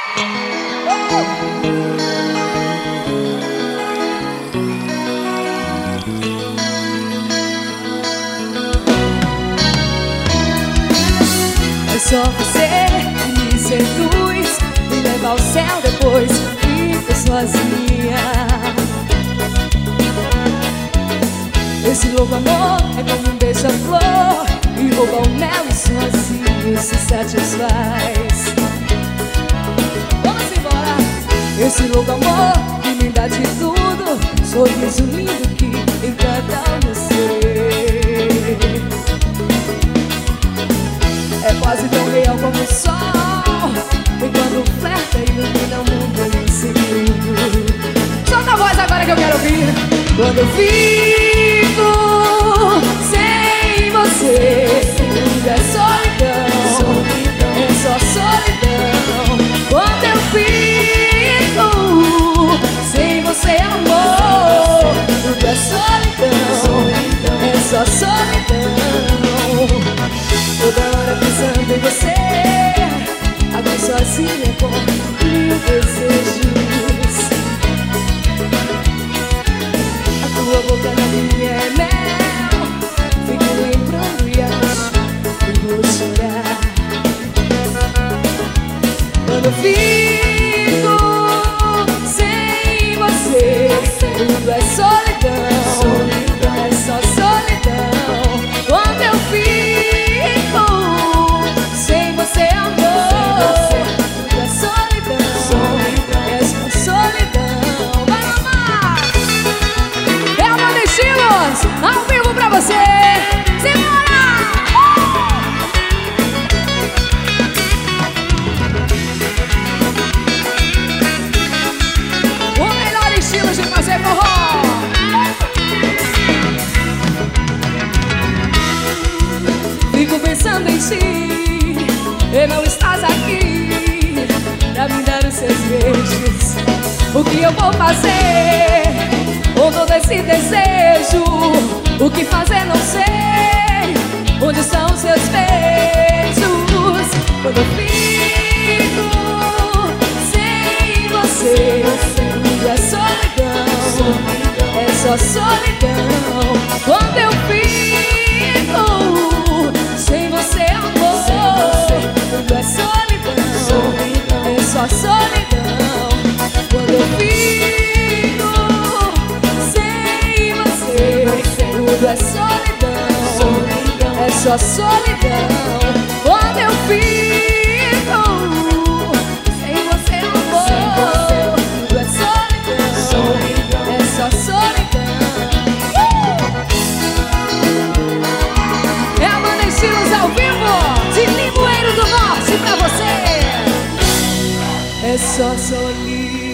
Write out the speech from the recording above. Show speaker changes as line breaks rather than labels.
É só você que me seduz, me leva ao céu depois fico sozinha. Esse louco amor é como um beija-flor e rouba o mel e sozinho se satisfaz. Vamos embora! Esse louco amor que me dá de tudo, sorriso lindo que encanta o ser. É quase tão real como o sol, e quando flerta ilumina o mundo em um segundo. Solta a voz agora que eu quero ouvir. Quando eu fico sem você, tudo é solidão, é só solidão. Quando eu fico sem você, amor, tudo é solidão, é só solidão. Toda hora pensando em você, agora sozinha com mil desejos. A tua boca na minha é mel, fico lembrando e acho que vou chorar. Quando eu fico sem você, tudo é solidão, é só solidão. Quando eu fico sem você, amor, tudo é solidão, é só solidão. Vai, mamar! É a Amanda Estilos, ao vivo pra você. Simbora! O melhor estilo de fazer forró. Fico pensando em ti, e não estás aqui pra me dar os seus beijos. O que eu vou fazer com todo esse desejo? O que fazer não sei. Onde estão os seus beijos? Quando eu fico sem você, tudo é solidão, é só solidão. Quando eu fico sem você, amor, tudo é solidão, é só solidão. Quando eu fico sem você, tudo é solidão, é só solidão. Quando eu fico sem você, amor, tudo é solidão, é só solidão. É a Amanda Estilos ao vivo, de Limoeiro do Norte pra você. É só solidão.